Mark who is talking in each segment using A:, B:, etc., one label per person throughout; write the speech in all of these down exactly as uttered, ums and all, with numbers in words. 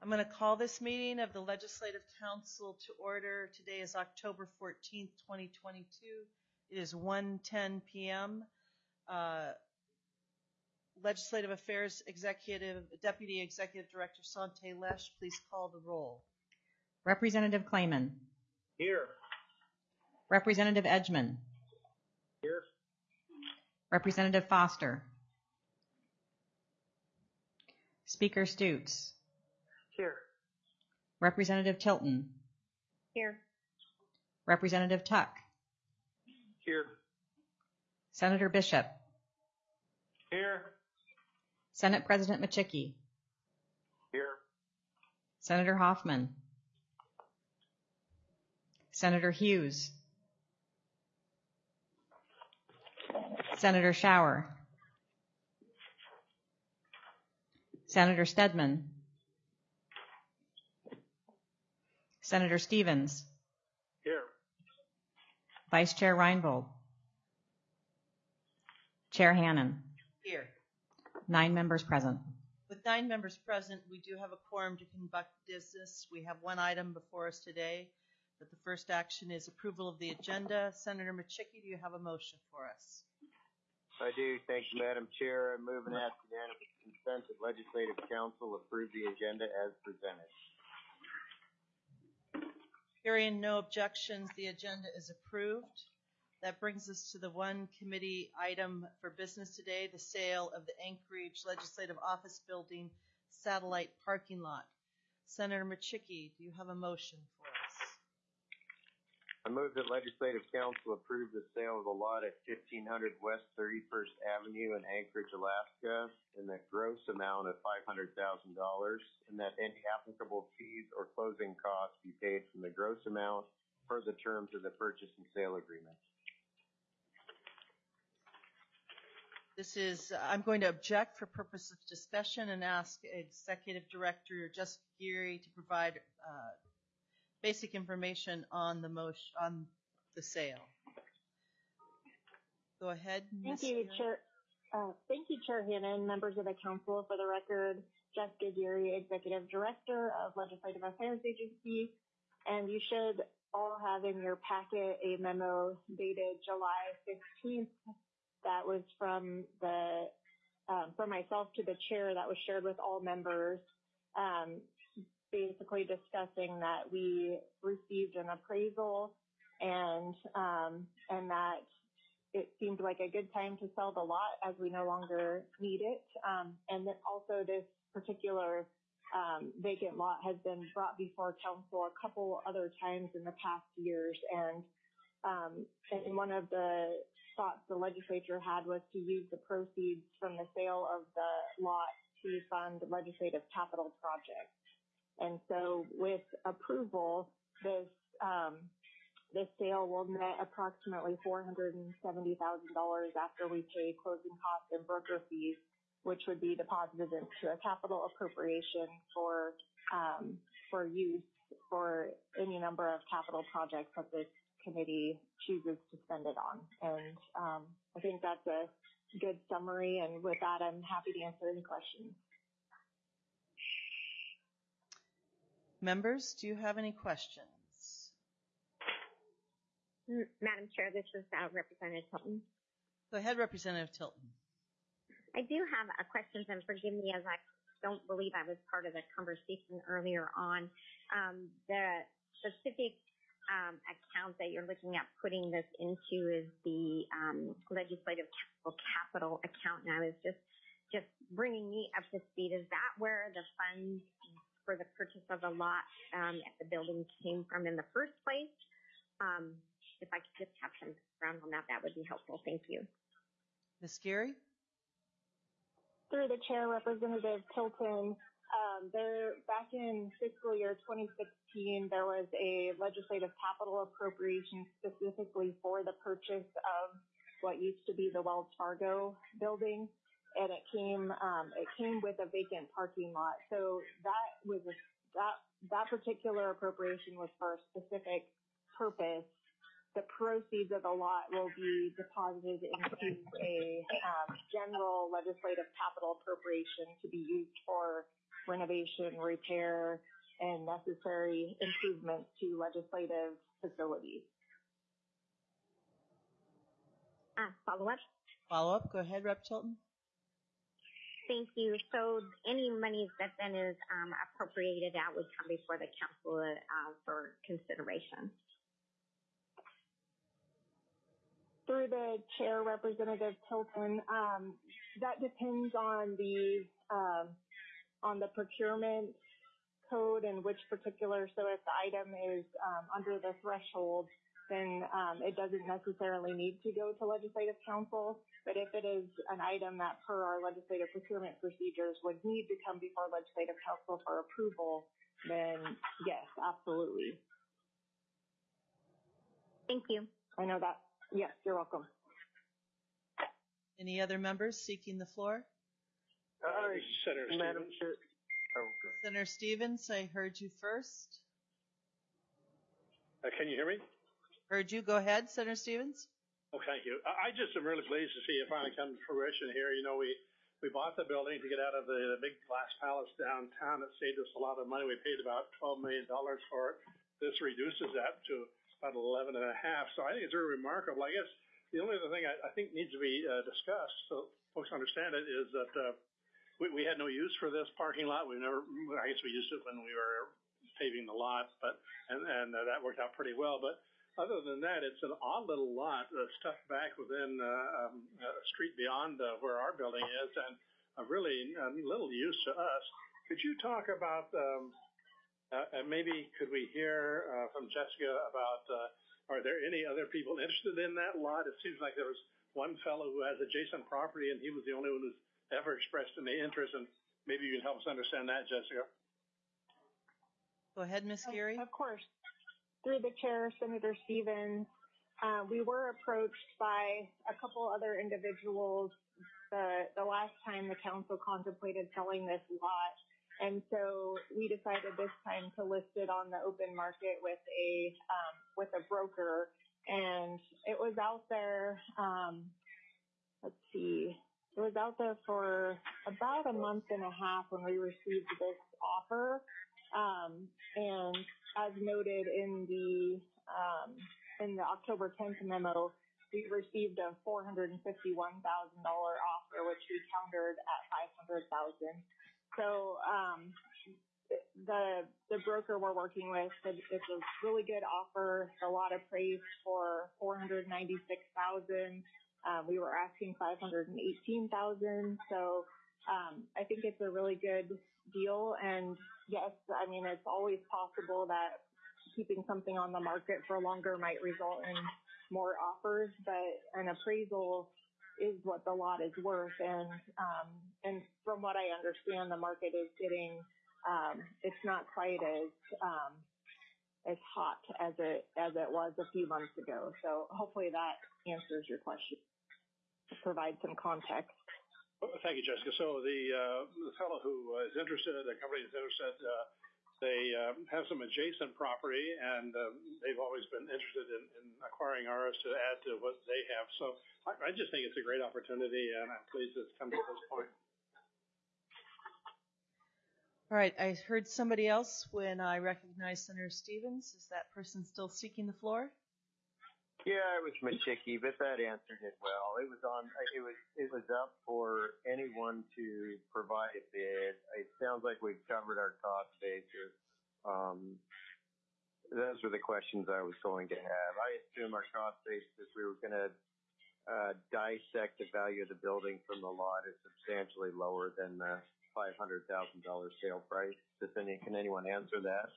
A: I'm going to call this meeting of the Legislative Council to order. Today is October fourteenth, twenty twenty-two. It is one ten p m Uh, Legislative Affairs Executive Deputy Executive Director Sante Lesh, please call the roll.
B: Representative Clayman.
C: Here.
B: Representative Edgman.
C: Here.
B: Representative Foster. Speaker Stutes.
C: Here.
B: Representative Tilton.
D: Here.
B: Representative Tuck.
C: Here.
B: Senator Bishop.
C: Here.
B: Senate President Machicki.
C: Here.
B: Senator Hoffman. Senator Hughes. Senator Shower. Senator Stedman. Senator Stevens.
C: Here.
B: Vice Chair Reinbold. Chair Hannan.
A: Here.
B: Nine members present.
A: With nine members present, we do have a quorum to conduct business. We have one item before us today, but the first action is approval of the agenda. Senator Machicki, do you have a motion for us?
C: I do. Thank you, Madam Chair. I move and ask unanimous consent that Legislative Council approve the agenda as presented.
A: Hearing no objections, the agenda is approved. That brings us to the one committee item for business today, the sale of the Anchorage Legislative Office Building satellite parking lot. Senator Machicki, do you have a motion for us?
C: I move that Legislative Council approve the sale of the lot at fifteen hundred West thirty-first Avenue in Anchorage, Alaska, in the gross amount of five hundred thousand dollars, and that any applicable fees or closing costs be paid from the gross amount per the terms of the purchase and sale agreement.
A: This is, uh, I'm going to object for purpose of discussion and ask Executive Director Jessica Geary to provide uh, basic information on the motion, on the sale. Go ahead,
D: Thank
A: Miz
D: you,
A: Geary.
D: Chair. Uh, thank you, Chair Hannan, members of the Council. For the record, Jessica Geary, Executive Director of Legislative Affairs Agency, and you should all have in your packet a memo dated July fifteenth. That was from the um, from myself to the chair. That was shared with all members. Um, basically discussing that we received an appraisal and um, and that it seemed like a good time to sell the lot as we no longer need it. Um, and that also this particular um, vacant lot has been brought before council a couple other times in the past years. And um, and one of the thoughts the legislature had was to use the proceeds from the sale of the lot to fund legislative capital projects. And so with approval, this um, this sale will net approximately four hundred seventy thousand dollars after we pay closing costs and broker fees, which would be deposited into a capital appropriation for um, for use for any number of capital projects that this committee chooses to spend it on. And um, I think that's a good summary. And with that, I'm happy to answer any questions.
A: Members, do you have any questions?
D: Madam Chair, this is uh, Representative Tilton.
A: Go ahead, Representative Tilton.
D: I do have a question, and forgive me as I don't believe I was part of the conversation earlier on. Um, the specific um, account that you're looking at putting this into is the um, legislative capital, capital account. And I was just just bringing me up to speed. Is that where the funds for the purchase of the lot um, at the building came from in the first place? Um, if I could just have some background on that, that would be helpful. Thank you.
A: Miz Geary?
D: Through the chair, Representative Tilton, um, there back in fiscal year twenty sixteen, there was a legislative capital appropriation specifically for the purchase of what used to be the Wells Fargo building, and it came um, it came with a vacant parking lot. So that was a, that that particular appropriation was for a specific purpose. The proceeds of the lot will be deposited into a um, general legislative capital appropriation to be used for renovation, repair, and necessary improvements to legislative facilities.
E: Uh, follow up.
A: Follow up. Go ahead, Rep Tilton.
E: Thank you. So any money that then is um, appropriated out would come before the council uh, for consideration.
D: Through the chair, Representative Tilton, um, that depends on the um, on the procurement code and which particular. So if the item is um, under the threshold, then um, it doesn't necessarily need to go to legislative council. But if it is an item that per our legislative procurement procedures would need to come before legislative council for approval, then yes, absolutely.
E: Thank you.
D: I know that. Yes, you're welcome.
A: Any other members seeking the floor?
C: Uh,
F: Senator
C: Madam
F: Stevens.
C: Chair. Oh, go ahead.
A: Senator Stevens, I heard you first.
F: Uh, can you hear me?
A: Heard you. Go ahead, Senator Stevens.
F: Oh, thank you. I, I just am really pleased to see it finally come to fruition here. You know, we, we bought the building to get out of the, the big glass palace downtown. It saved us a lot of money. We paid about twelve million dollars for it. This reduces that to about eleven and a half. So I think it's really remarkable. I guess the only other thing I, I think needs to be uh, discussed so folks understand it is that uh, we, we had no use for this parking lot. We never, I guess we used it when we were paving the lot, but and, and uh, that worked out pretty well. But other than that, it's an odd little lot uh, stuck back within uh, um, a street beyond uh, where our building is, and a really uh, little use to us. Could you talk about, um, uh, and maybe could we hear uh, from Jessica about, uh, are there any other people interested in that lot? It seems like there was one fellow who has adjacent property, and he was the only one who's ever expressed any interest, and maybe you can help us understand that, Jessica.
A: Go ahead, Miz Geary.
D: Of course. Through the chair, Senator Stevens, uh, we were approached by a couple other individuals the, the last time the council contemplated selling this lot. And so we decided this time to list it on the open market with a, um, with a broker. And it was out there, um, let's see, it was out there for about a month and a half when we received this offer. Um, and as noted in the um, in the October tenth memo, we received a four hundred fifty-one thousand dollars offer, which we countered at five hundred thousand dollars. So um, the the broker we're working with said it's a really good offer. A lot of praise for four hundred ninety-six thousand dollars. Um, we were asking five hundred eighteen thousand dollars. So um, I think it's a really good deal. And yes, I mean, it's always possible that keeping something on the market for longer might result in more offers, but an appraisal is what the lot is worth. And, um, and from what I understand, the market is getting, um, it's not quite as, um, as hot as it, as it was a few months ago. So hopefully that answers your question, provide some context.
F: Thank you, Jessica. So the, uh, the fellow who is interested, the company is interested, uh, they um, have some adjacent property, and um, they've always been interested in, in acquiring ours to add to what they have. So I, I just think it's a great opportunity, and I'm pleased it's come to this point.
A: All right. I heard somebody else when I recognized Senator Stevens. Is that person still seeking the floor?
C: Yeah, it was Machicki, but that answered it well. It was on. It was. It was up for anyone to provide a bid. It sounds like we've covered our cost basis. Um, those were the questions I was going to have. I assume our cost basis. We were going to uh, dissect the value of the building from the lot is substantially lower than the five hundred thousand dollars sale price. Does any, can anyone answer that?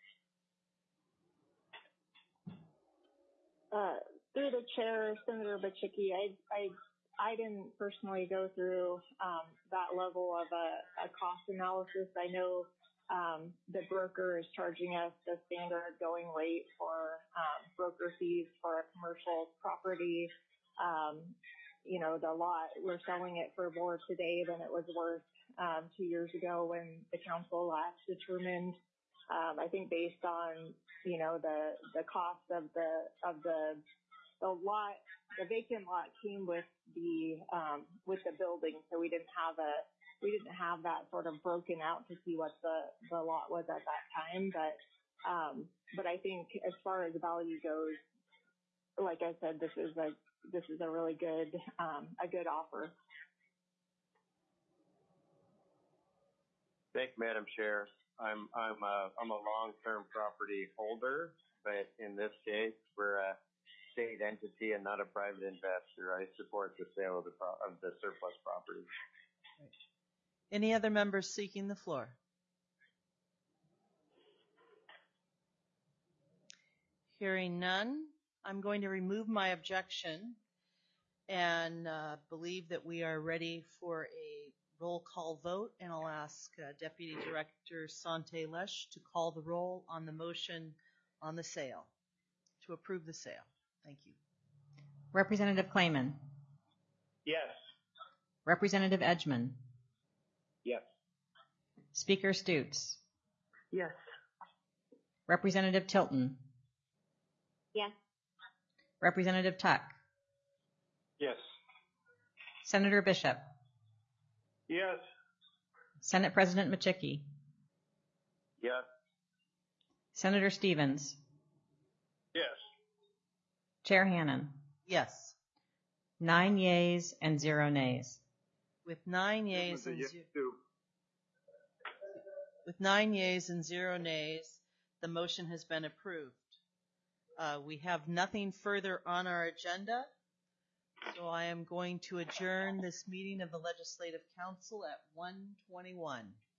D: Uh, through the chair, Senator Bachicki, I, I, I didn't personally go through um, that level of a, a cost analysis. I know um, the broker is charging us the standard going rate for um, broker fees for a commercial property. Um, you know, the lot, we're selling it for more today than it was worth um, two years ago when the council last determined. Um, I think based on, you know, the, the cost of the, of the, the lot, the vacant lot came with the, um, with the building. So we didn't have a, we didn't have that sort of broken out to see what the, the lot was at that time. But, um, but I think as far as value goes, like I said, this is a, this is a really good, um, a good offer.
C: Thank you, Madam Chair. I'm I'm a I'm a long-term property holder, but in this case, we're a state entity and not a private investor. I support the sale of the pro- of the surplus property.
A: Any other members seeking the floor? Hearing none, I'm going to remove my objection and uh, believe that we are ready for a roll call vote, and I'll ask uh, Deputy Director Sante Lesh to call the roll on the motion on the sale, to approve the sale. Thank you.
B: Representative Clayman.
F: Yes.
B: Representative Edgman.
F: Yes.
B: Speaker Stutes.
F: Yes.
B: Representative Tilton.
E: Yes.
B: Representative Tuck.
F: Yes.
B: Senator Bishop.
F: Yes.
B: Senate President Machicki.
C: Yes.
B: Senator Stevens.
F: Yes.
B: Chair Hannon.
A: Yes.
B: Nine yeas and zero nays.
A: With nine yeas and zero, with nine yeas and zero nays, the motion has been approved. Uh, we have nothing further on our agenda, so I am going to adjourn this meeting of the Legislative Council at one twenty-one.